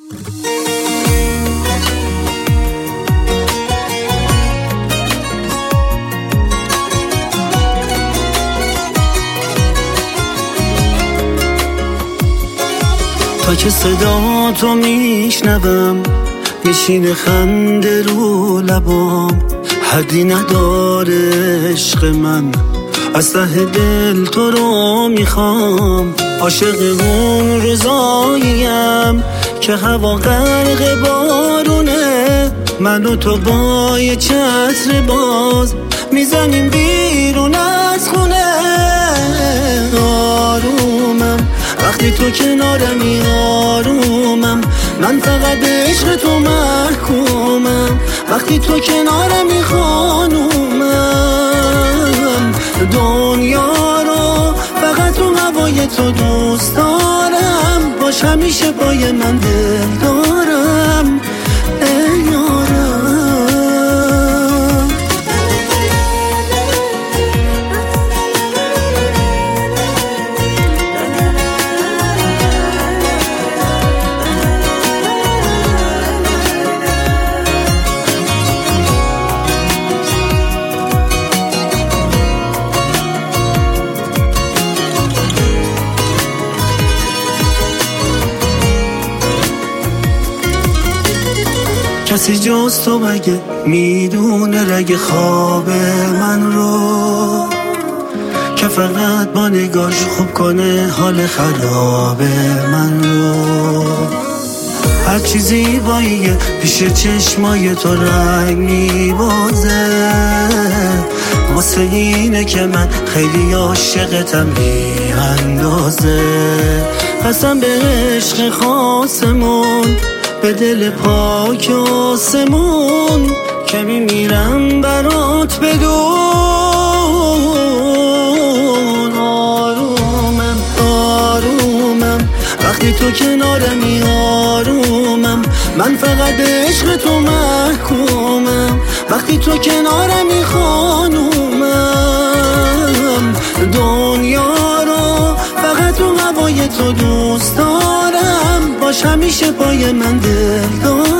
تا که صدا تو میشنوم میشینه خنده رو لبام، حدی نداره عشق من، از ته دل تو رو میخوام. عاشق اون روزاییم که هوا غرق بارونه، من و تو با یه چتر باز میزنیم بیرون از خونه. آرومم وقتی تو کنارمی، آرومم من فقط به عشق تو محکومم. وقتی تو کنارمی خانومم، دنیا رو فقط تو هوای تو دوست دارم. باش همیشه پای من دل دارم ای یارم. کسی جز تو مگه میدونه رگ خواب من رو، که فقط با نگاش خوب کنه حال خراب من رو. هر چیزی باییه پیش چشمای تو رنگ میبازه، واسه اینه که من خیلی عاشقتم بی اندازه. قسم به عشق خاصمون، به دل پاک آسمون، که میمیرم برات بدون. آرومم آرومم وقتی تو کنارمی، آرومم من فقط به عشق تو محکومم. وقتی تو کنارمی خانومم، دنیا رو فقط تو هوای تو دوست دارم. باش همیشه پای من دل دارم.